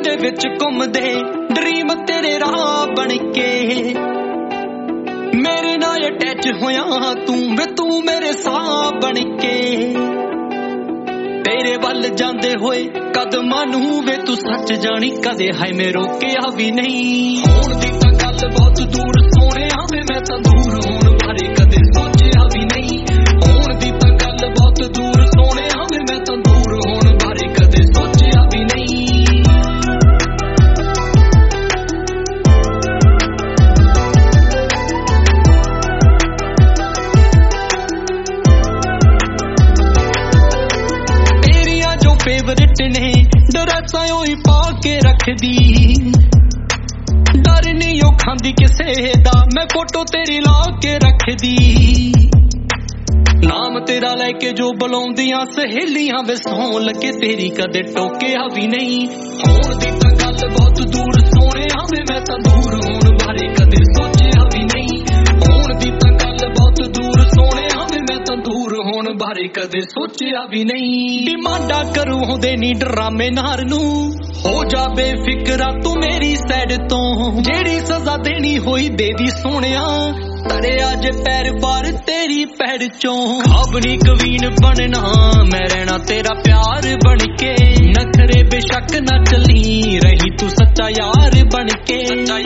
दे विच घुमदे dream तेरे राह बन के मेरे नाल अटैच होया तू मेरे साह बन के तेरे वल जांदे होए कदमां नूं वे तू सच जानी कदे हाय मैं रोकिया भी नहीं होण दी तां गल बहुत दूर सोहणिया वे मैं तां दूर होण बारे कदे सोचिया भी नहीं होण दी तां गल बहुत दूर सोहणिया वे मैं तां दूर होण बारे कदे सोचिया भी नहीं फेवरेट ने डरसा ही पा के रख दी डर नहीं ओ खांदी किसे दा मैं फोटो तेरी ला के रख दी नाम तेरा लेके जो बुलाउंदियां सहेलियां वे सौं लगे तेरी कदे टोकिया भी नहीं होण दी तां गल बहुत दूर सोहणिया वे मैं तां दूर होण बारे कदे सोचिया भी नहीं होण दी तां गल बहुत दूर सोहणिया वे मैं तां दूर होण बारे कदे सोचिया भी नहीं डिमांडा करूं होंदे नी ड्रामे नार नू हो जा बेफिक्रा तू मेरी साइड तो जेड़ी सजा देनी होई दे दी सोहणिया तड़े अज पैर बार तेरी पैर चों खाबनी कवीन बनना मैं रहना तेरा प्यार बन के नखरे बेशक ना चली रही तू सच्चा यार बन के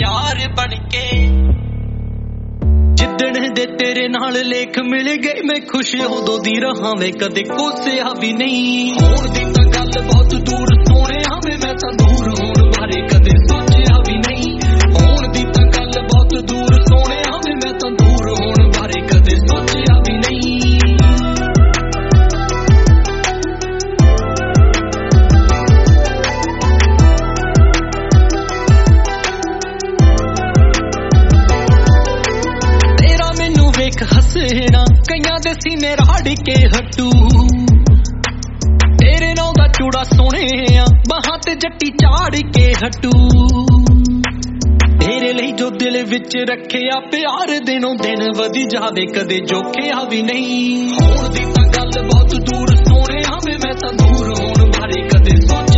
जिद्दण दे तेरे नाल लेख मिल गए मैं खुश उदों दी रहां वे कदे कोसिया भी नहीं होण दी तां गल बहुत दूर सोहणिया वे मैं तां दूर होण बारे कदे सोचिया भी नहीं होण दी तां गल बहुत दूर सोहणिया वे मैं तां दूर होण बारे कदे सोचिया भी नहीं हसना कईयां दे सीने राड़ के हटू तेरे नां दा चूड़ा सोहणे बाहां ते जट्टी चाड़ के हटू तेरे लिए जो दिल विच रखिया प्यार दिनों दिन वधी जावे कदे जोखिया भी नहीं होण दी तां गल बहुत दूर सोहणिया वे मैं तां दूर होण बारे कदे